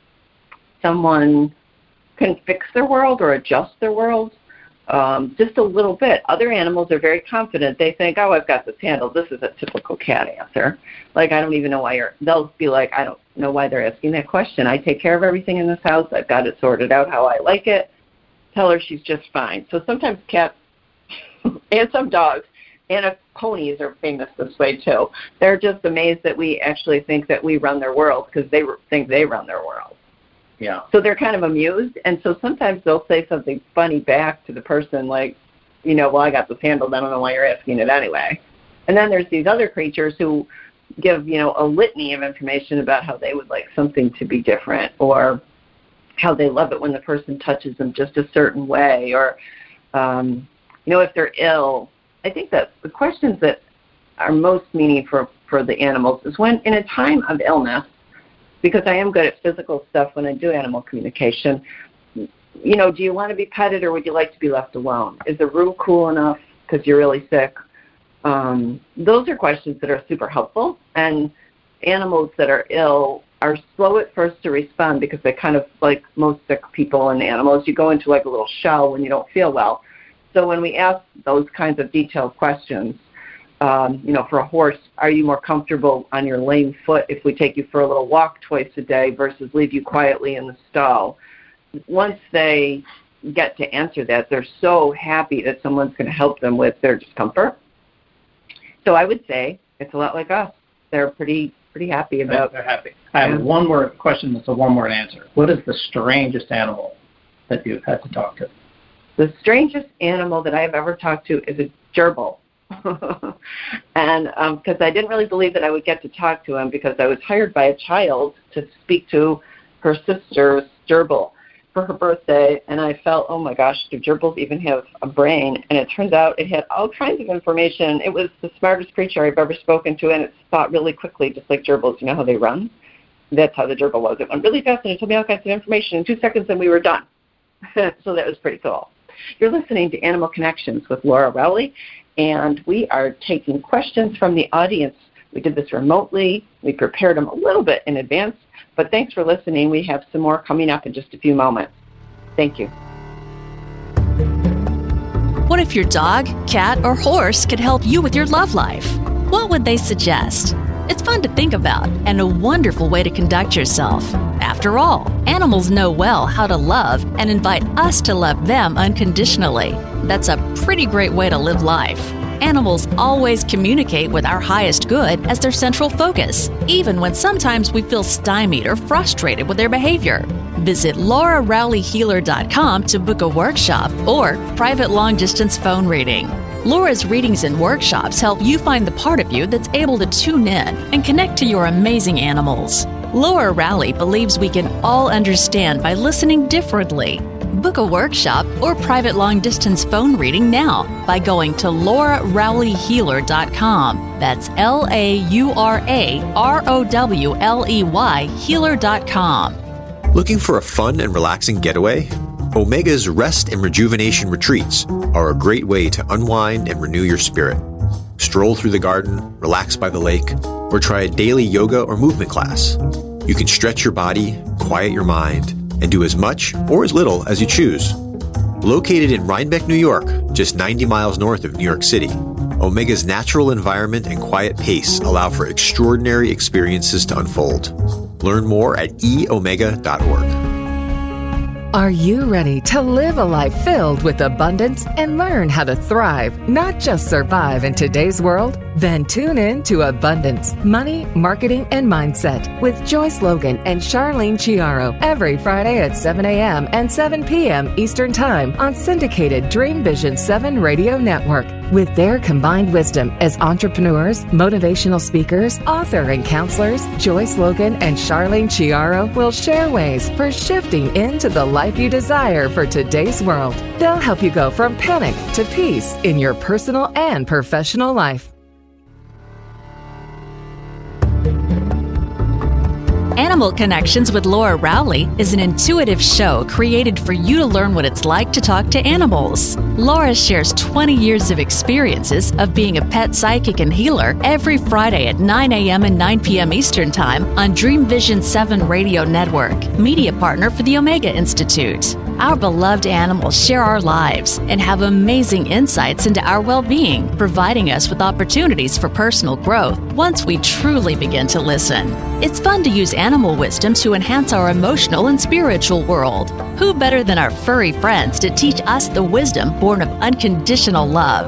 someone can fix their world or adjust their world. Um, just a little bit. Other animals are very confident. They think, oh, I've got this handled. This is a typical cat answer. Like, I don't even know why you're, they'll be like, I don't know why they're asking that question. I take care of everything in this house. I've got it sorted out how I like it. Tell her she's just fine. So sometimes cats and some dogs and uh, ponies are famous this way too. They're just amazed that we actually think that we run their world because they think they run their world. Yeah. So they're kind of amused, and so sometimes they'll say something funny back to the person like, you know, well, I got this handled. I don't know why you're asking it anyway. And then there's these other creatures who give, you know, a litany of information about how they would like something to be different, or how they love it when the person touches them just a certain way, or, um, you know, if they're ill. I think that the questions that are most meaningful for, for the animals is when, in a time of illness, because I am good at physical stuff when I do animal communication, you know, do you want to be petted or would you like to be left alone? Is the room cool enough because you're really sick? Um, those are questions that are super helpful, and animals that are ill are slow at first to respond because they kind of, like most sick people and animals, you go into like a little shell when you don't feel well. So when we ask those kinds of detailed questions, Um, you know, for a horse, are you more comfortable on your lame foot if we take you for a little walk twice a day versus leave you quietly in the stall? Once they get to answer that, they're so happy that someone's going to help them with their discomfort. So I would say it's a lot like us. They're pretty pretty happy about. They're happy. I have yeah. one word question that's a one word answer. What is the strangest animal that you've had to talk to? The strangest animal that I've ever talked to is a gerbil. and because um, I didn't really believe that I would get to talk to him, because I was hired by a child to speak to her sister's gerbil for her birthday, and I felt, oh my gosh, do gerbils even have a brain? And it turns out it had all kinds of information. It was the smartest creature I've ever spoken to, and it thought really quickly, just like gerbils. You know how they run? That's how the gerbil was. It went really fast, and it told me all kinds of information in two seconds, and we were done. So that was pretty cool. You're listening to Animal Connections with Laura Rowley, and we are taking questions from the audience. We did this remotely. We prepared them a little bit in advance, but thanks for listening. We have some more coming up in just a few moments. Thank you. What if your dog, cat, or horse could help you with your love life? What would they suggest? It's fun to think about and a wonderful way to conduct yourself. After all, animals know well how to love and invite us to love them unconditionally. That's a pretty great way to live life. Animals always communicate with our highest good as their central focus, even when sometimes we feel stymied or frustrated with their behavior. Visit laura rowley healer dot com to book a workshop or private long-distance phone reading. Laura's readings and workshops help you find the part of you that's able to tune in and connect to your amazing animals. Laura Rowley believes we can all understand by listening differently. Book a workshop or private long-distance phone reading now by going to laura rowley healer dot com. That's L A U R A R O W L E Y healer dot com. Looking for a fun and relaxing getaway? Omega's Rest and Rejuvenation Retreats are a great way to unwind and renew your spirit. Stroll through the garden, relax by the lake, or try a daily yoga or movement class. You can stretch your body, quiet your mind, and do as much or as little as you choose. Located in Rhinebeck, New York, just ninety miles north of New York City, Omega's natural environment and quiet pace allow for extraordinary experiences to unfold. Learn more at e omega dot org. Are you ready to live a life filled with abundance and learn how to thrive, not just survive in today's world? Then tune in to Abundance, Money, Marketing, and Mindset with Joyce Logan and Charlene Chiaro every Friday at seven a.m. and seven p.m. Eastern Time on syndicated Dream Vision seven Radio Network. With their combined wisdom as entrepreneurs, motivational speakers, author, and counselors, Joyce Logan and Charlene Chiaro will share ways for shifting into the life you desire for today's world. They'll help you go from panic to peace in your personal and professional life. Animal Connections with Laura Rowley is an intuitive show created for you to learn what it's like to talk to animals. Laura shares twenty years of experiences of being a pet psychic and healer every Friday at nine a.m. and nine p.m. Eastern Time on Dream Vision seven Radio Network, media partner for the Omega Institute. Our beloved animals share our lives and have amazing insights into our well-being, providing us with opportunities for personal growth once we truly begin to listen. It's fun to use animal wisdom to enhance our emotional and spiritual world. Who better than our furry friends to teach us the wisdom born of unconditional love?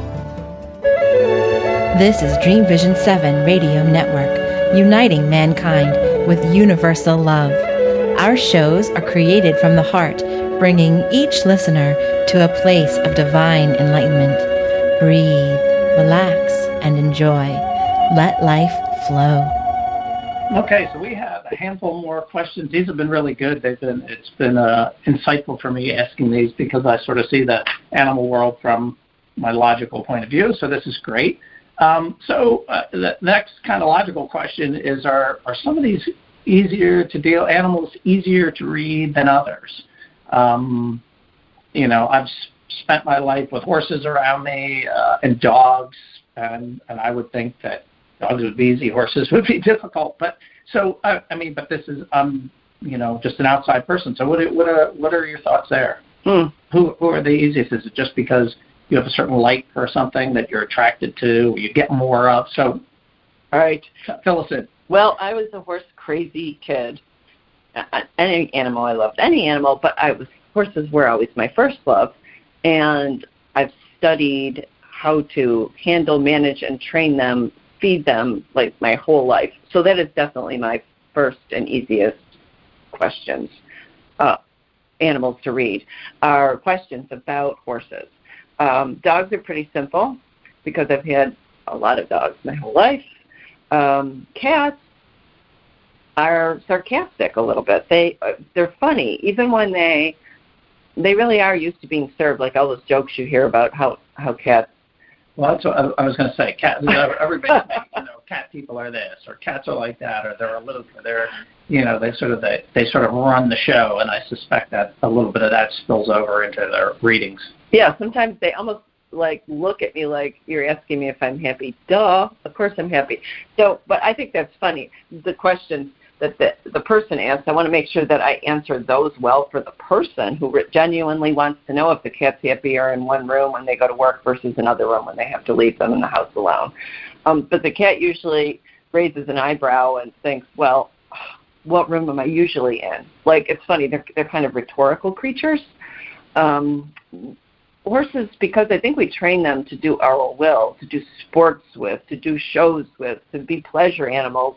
This is Dream Vision seven Radio Network, uniting mankind with universal love. Our shows are created from the heart, bringing each listener to a place of divine enlightenment. Breathe, relax, and enjoy. Let life flow. Okay, so we have a handful more questions. These have been really good. They've been it's been uh, insightful for me asking these because I sort of see the animal world from my logical point of view. So this is great. Um, so uh, the next kind of logical question is: Are are some of these easier to deal animals easier to read than others? Um, you know, I've spent my life with horses around me uh, and dogs, and and I would think that dogs would be easy, horses would be difficult. But so I, I mean, but this is um, you know, just an outside person. So what are, what are what are your thoughts there? Hmm. Who who are the easiest? Is it just because you have a certain like for something that you're attracted to, or you get more of? So, all right, fill us in. Well, I was a horse crazy kid. Any animal I loved, any animal, but I was horses were always my first love, and I've studied how to handle, manage, and train them, feed them like my whole life. So that is definitely my first and easiest questions. Uh, animals to read are questions about horses. Um, dogs are pretty simple because I've had a lot of dogs my whole life. Um, cats are sarcastic a little bit. They they're funny, even when they they really are used to being served. Like all those jokes you hear about how how cats. Well, that's what I was going to say. Cat, everybody, you know, cat people are this, or cats are like that, or they're a little, they're, you know, they sort of they, they sort of run the show, and I suspect that a little bit of that spills over into their readings. Yeah, sometimes they almost like look at me like you're asking me if I'm happy. Duh, of course I'm happy. So, but I think that's funny. The questions that the, the person asks, I want to make sure that I answer those well for the person who genuinely wants to know if the cat's happier in one room when they go to work versus another room when they have to leave them in the house alone. Um, but the cat usually raises an eyebrow and thinks, well, what room am I usually in? Like, it's funny, they're, they're kind of rhetorical creatures. Um, horses, because I think we train them to do our will, to do sports with, to do shows with, to be pleasure animals.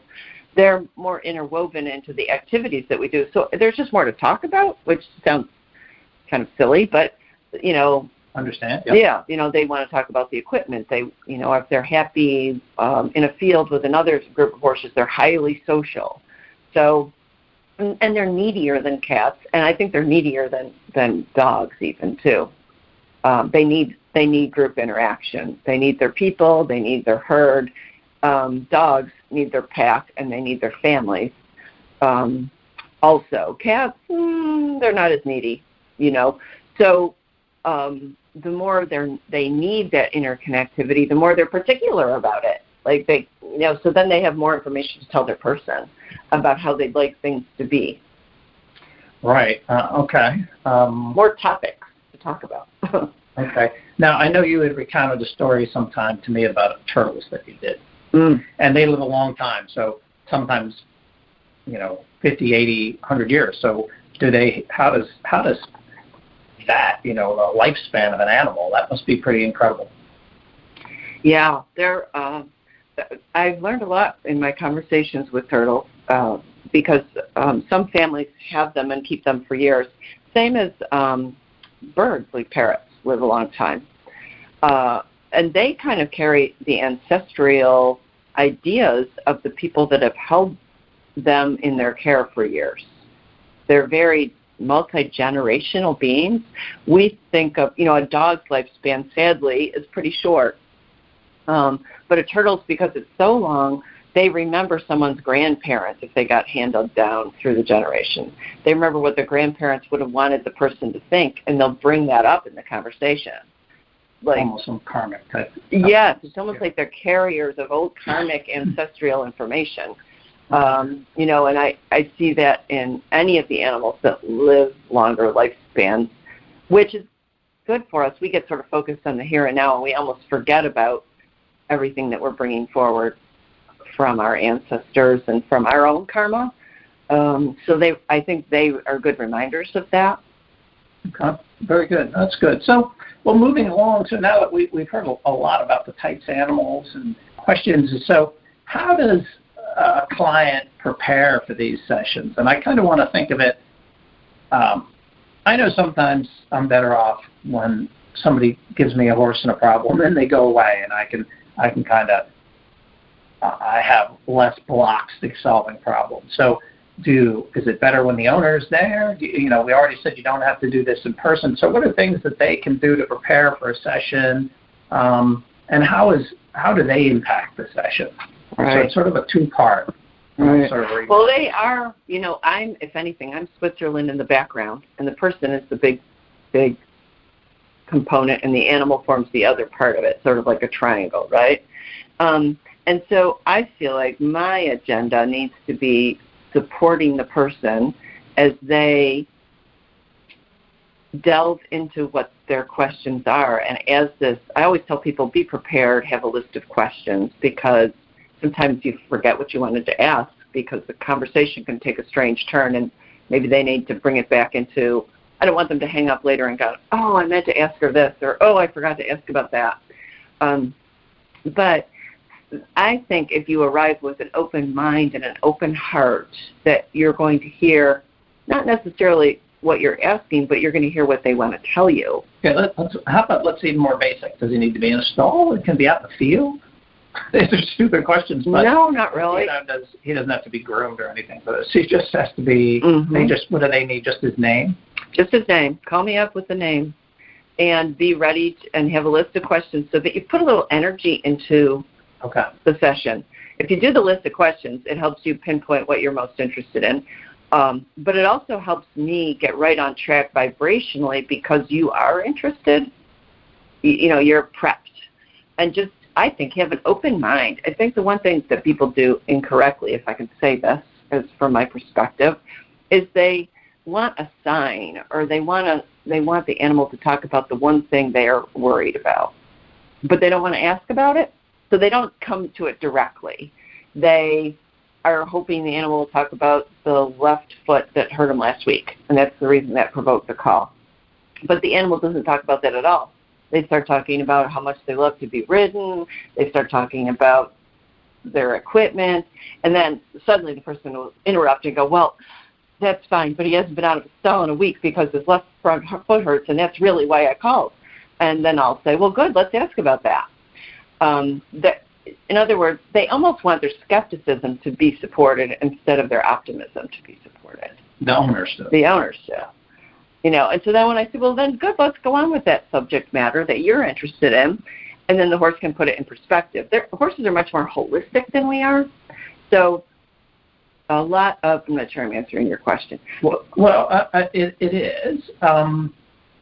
they're more interwoven into the activities that we do. So there's just more to talk about, which sounds kind of silly, but, you know, understand. Yep. Yeah, you know, they want to talk about the equipment. They, you know, if they're happy um, in a field with another group of horses, they're highly social. So, and, and they're needier than cats, and I think they're needier than, than dogs even too. Um, they need they need group interaction. They need their people. They need their herd. Um, dogs need their pack, and they need their families. Um, also, cats, mm, they're not as needy, you know. So. Um, the more they they need that interconnectivity, the more they're particular about it. Like they, you know, so then they have more information to tell their person about how they'd like things to be. Right. Uh, okay. Um, more topics to talk about. Okay. Now, I know you had recounted a story sometime to me about turtles that you did. Mm. And they live a long time, so sometimes, you know, fifty, eighty, one hundred years. So do they, how does, how does that, you know, the lifespan of an animal, that must be pretty incredible. Yeah, they're, uh, I've learned a lot in my conversations with turtles uh, because um, some families have them and keep them for years. Same as um, birds, like parrots, live a long time. Uh, and they kind of carry the ancestral ideas of the people that have held them in their care for years. They're very multi-generational beings. We think of, you know, a dog's lifespan, sadly, is pretty short. Um, but a turtle's, because it's so long, they remember someone's grandparents if they got handed down through the generations. They remember what their grandparents would have wanted the person to think, and they'll bring that up in the conversation. Like, almost some karmic type. Yes, it's almost yeah. like they're carriers of old karmic ancestral information. Um, you know, and I, I see that in any of the animals that live longer lifespans, which is good for us. We get sort of focused on the here and now, and we almost forget about everything that we're bringing forward from our ancestors and from our own karma. Um, so they, I think they are good reminders of that. Okay, very good. That's good. So, well, moving along, so now that we, we've heard a lot about the types of animals and questions, so how does a client prepare for these sessions? And I kind of want to think of it, um, I know sometimes I'm better off when somebody gives me a horse and a problem and they go away, and I can I can kind of, uh, I have less blocks to solving problems. So do, is it better when the owner is there? Do, you know, we already said you don't have to do this in person. So what are things that they can do to prepare for a session? Um, and how is how do they impact the session? Right. So it's sort of a two-part. Right. Sort of well, they are, you know, I'm, if anything, I'm Switzerland in the background, and the person is the big, big component, and the animal forms the other part of it, sort of like a triangle, right? Um, and so I feel like my agenda needs to be supporting the person as they delve into what their questions are. And as this, I always tell people, be prepared, have a list of questions, because sometimes you forget what you wanted to ask because the conversation can take a strange turn, and maybe they need to bring it back into, I don't want them to hang up later and go, oh, I meant to ask her this, or oh, I forgot to ask about that. Um, but I think if you arrive with an open mind and an open heart, that you're going to hear not necessarily what you're asking, but you're going to hear what they want to tell you. Okay, let, let's, how about let's see more basic. Does he need to be in a stall? It can be out in the field? These are stupid questions, but no, not really. You know, does, he doesn't have to be groomed or anything for this. He just has to be. Mm-hmm. They just what do they need? Just his name. Just his name. Call me up with the name, and be ready to, and have a list of questions so that you put a little energy into okay. the session. If you do the list of questions, it helps you pinpoint what you're most interested in. Um, but it also helps me get right on track vibrationally because you are interested. You, you know, you're prepped, and just. I think have an open mind. I think the one thing that people do incorrectly, if I can say this, is from my perspective, is they want a sign, or they want to they want the animal to talk about the one thing they are worried about, but they don't want to ask about it, so they don't come to it directly. They are hoping the animal will talk about the left foot that hurt him last week, and that's the reason that provoked the call. But the animal doesn't talk about that at all. They start talking about how much they love to be ridden. They start talking about their equipment, and then suddenly the person will interrupt and go, well, that's fine, but he hasn't been out of the stall in a week because his left front foot hurts, and that's really why I called. And then I'll say, well, good, let's ask about that. Um, that in other words, they almost want their skepticism to be supported instead of their optimism to be supported. The owners do. The owners do. You know, and so then when I say, well, then good, let's go on with that subject matter that you're interested in, and then the horse can put it in perspective. They're, horses are much more holistic than we are. So a lot of, I'm not sure I'm answering your question. Well, well uh, it, it is. Um,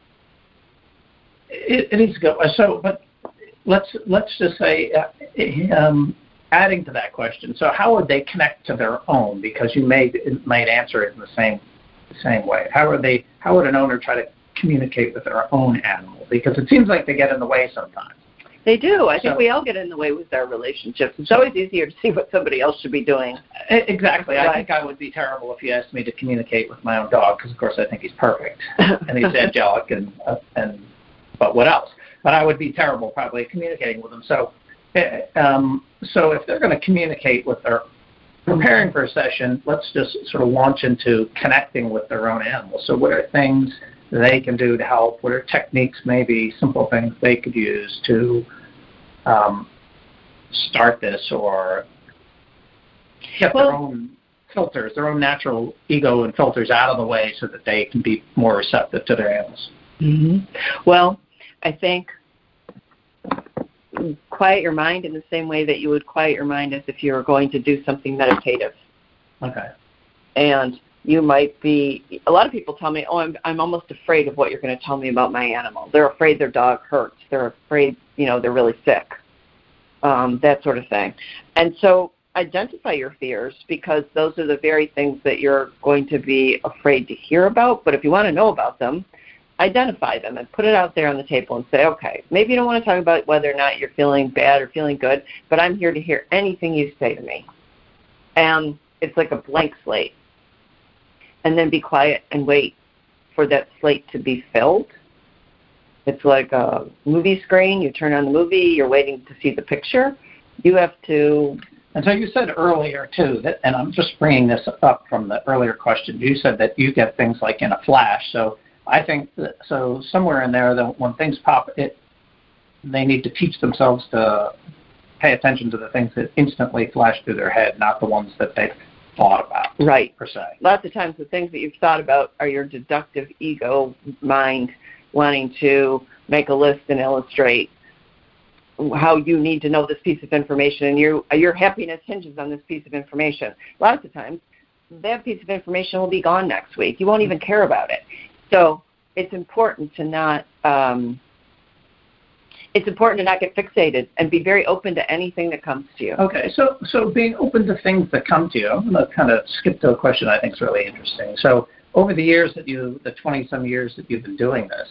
it, it is good. So, but let's let's just say, uh, um, adding to that question. So, how would they connect to their own? Because you may might answer it in the same the same way. How are they? How would an owner try to communicate with their own animal? Because it seems like they get in the way sometimes. They do. I think so, we all get in the way with our relationships. It's always easier to see what somebody else should be doing. Exactly. Right. I think I would be terrible if you asked me to communicate with my own dog, because of course I think he's perfect and he's angelic, and uh, and but what else? But I would be terrible probably at communicating with him. So, um, so if they're going to communicate with their preparing for a session, let's just sort of launch into connecting with their own animal. So, what are things they can do to help? What are techniques, maybe simple things they could use to um, start this, or get well, their own filters, their own natural ego and filters out of the way so that they can be more receptive to their animals? Mm-hmm. Well, I think quiet your mind in the same way that you would quiet your mind as if you were going to do something meditative. Okay. And you might be, a lot of people tell me, oh, I'm I'm almost afraid of what you're going to tell me about my animal. They're afraid their dog hurts. They're afraid, you know, they're really sick, um, that sort of thing. And so identify your fears, because those are the very things that you're going to be afraid to hear about. But if you want to know about them, identify them and put it out there on the table and say, okay, maybe you don't want to talk about whether or not you're feeling bad or feeling good, but I'm here to hear anything you say to me. And it's like a blank slate. And then be quiet and wait for that slate to be filled. It's like a movie screen. You turn on the movie, you're waiting to see the picture. You have to... And so you said earlier, too, that, and I'm just bringing this up from the earlier question, you said that you get things like in a flash. So I think that, so somewhere in there, that when things pop, it they need to teach themselves to pay attention to the things that instantly flash through their head, not the ones that they've thought about. Right. Per se. Lots of times the things that you've thought about are your deductive ego mind wanting to make a list and illustrate how you need to know this piece of information, and your your happiness hinges on this piece of information. Lots of times that piece of information will be gone next week. You won't even care about it. So it's important to not um, it's important to not get fixated and be very open to anything that comes to you. Okay, so so being open to things that come to you, I'm going to kind of skip to a question I think is really interesting. So over the years that you, the twenty-some years that you've been doing this,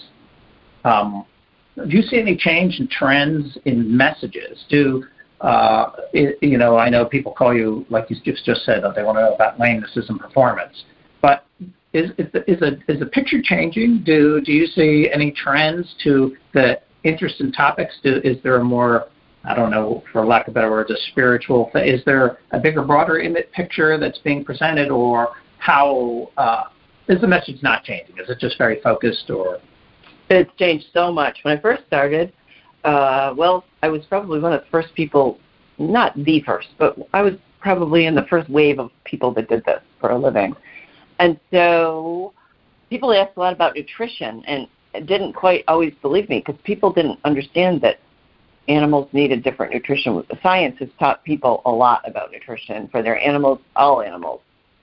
um, do you see any change in trends in messages? Do, uh, it, you know, I know people call you, like you just, just said, that they want to know about lamenesses and performance. But is, is, the, is, a, is the picture changing? Do, do you see any trends to the interest in topics? Do, is there a more, I don't know, for lack of better words, a spiritual thing? Is there a bigger, broader image picture that's being presented, or how uh, is the message not changing? Is it just very focused, or? It's changed so much. When I first started, uh, well, I was probably one of the first people, not the first, but I was probably in the first wave of people that did this for a living. And so people asked a lot about nutrition and didn't quite always believe me, because people didn't understand that animals needed different nutrition. Science has taught people a lot about nutrition for their animals, all animals.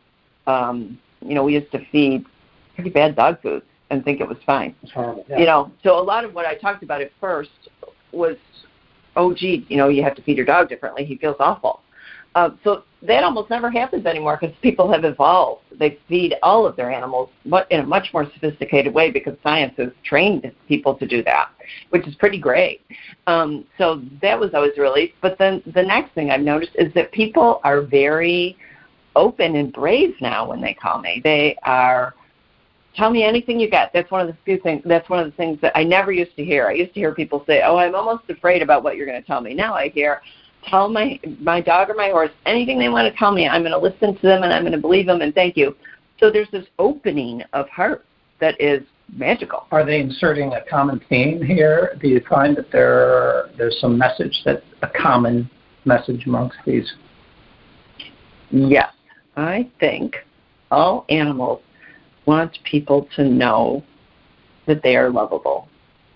Um, you know, we used to feed pretty bad dog food and think it was fine. It's horrible. Yeah. You know, so a lot of what I talked about at first was, oh, gee, you know, you have to feed your dog differently. He feels awful. Uh, so that almost never happens anymore, because people have evolved. They feed all of their animals but in a much more sophisticated way, because science has trained people to do that, which is pretty great. Um, so that was always a relief. But then the next thing I've noticed is that people are very open and brave now when they call me. They are... Tell me anything you got. That's one of the few things. That's one of the things that I never used to hear. I used to hear people say, "Oh, I'm almost afraid about what you're going to tell me." Now I hear, tell my my dog or my horse anything they want to tell me. I'm going to listen to them and I'm going to believe them and thank you. So there's this opening of heart that is magical. Are they inserting a common theme here? Do you find that there there's some message that's a common message amongst these? Yes. I think all animals want people to know that they are lovable.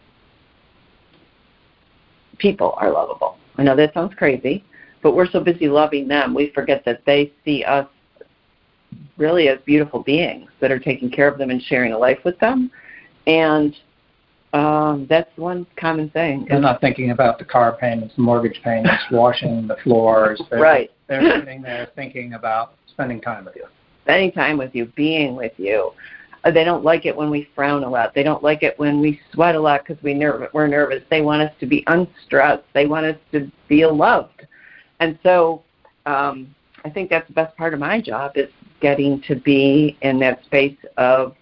People are lovable. I know that sounds crazy, but we're so busy loving them, we forget that they see us really as beautiful beings that are taking care of them and sharing a life with them. And um, that's one common thing. They're not thinking about the car payments, the mortgage payments, washing the floors. They're, right. They're sitting there thinking about spending time with you. Spending time with you, being with you. Uh, they don't like it when we frown a lot. They don't like it when we sweat a lot because we nerv- we're nervous. They want us to be unstressed. They want us to feel loved. And so um, I think that's the best part of my job is getting to be in that space of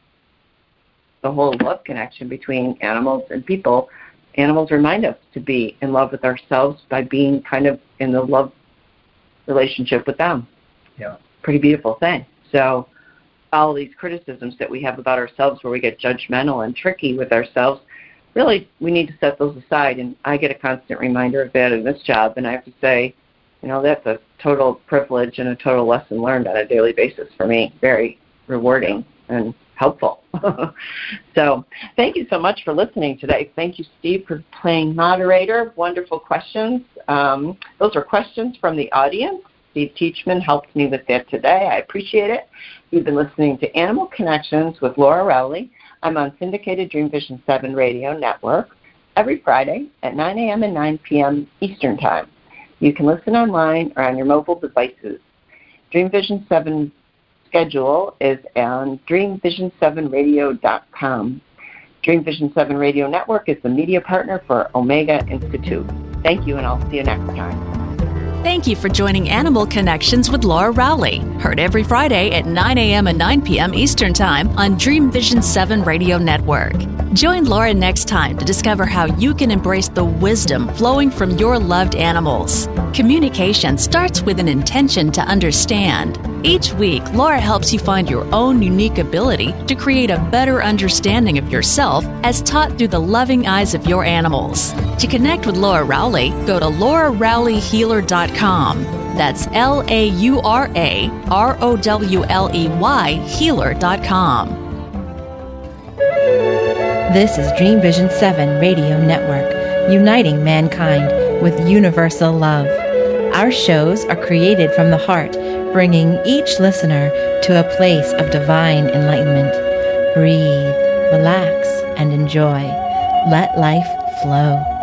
the whole love connection between animals and people. Animals remind us to be in love with ourselves by being kind of in the love relationship with them. Yeah. Pretty beautiful thing. So all these criticisms that we have about ourselves where we get judgmental and tricky with ourselves, really we need to set those aside. And I get a constant reminder of that in this job. And I have to say, you know, that's a total privilege and a total lesson learned on a daily basis for me. Very rewarding and helpful. So thank you so much for listening today. Thank you, Steve, for playing moderator. Wonderful questions. Um, those are questions from the audience. Steve Teachman helped me with that today. I appreciate it. You've been listening to Animal Connections with Laura Rowley. I'm on syndicated Dream Vision seven Radio Network every Friday at nine a.m. and nine p.m. Eastern Time. You can listen online or on your mobile devices. Dream Vision seven schedule is on dream vision seven radio dot com. Dream Vision seven Radio Network is the media partner for Omega Institute. Thank you, and I'll see you next time. Thank you for joining Animal Connections with Laura Rowley. Heard every Friday at nine a.m. and nine p.m. Eastern Time on Dream Vision seven Radio Network. Join Laura next time to discover how you can embrace the wisdom flowing from your loved animals. Communication starts with an intention to understand. Each week, Laura helps you find your own unique ability to create a better understanding of yourself as taught through the loving eyes of your animals. To connect with Laura Rowley, go to laura rowley healer dot com. That's L A U R A R O W L E Y healer dot com. This is Dream Vision seven Radio Network, uniting mankind with universal love. Our shows are created from the heart, bringing each listener to a place of divine enlightenment. Breathe, relax, and enjoy. Let life flow.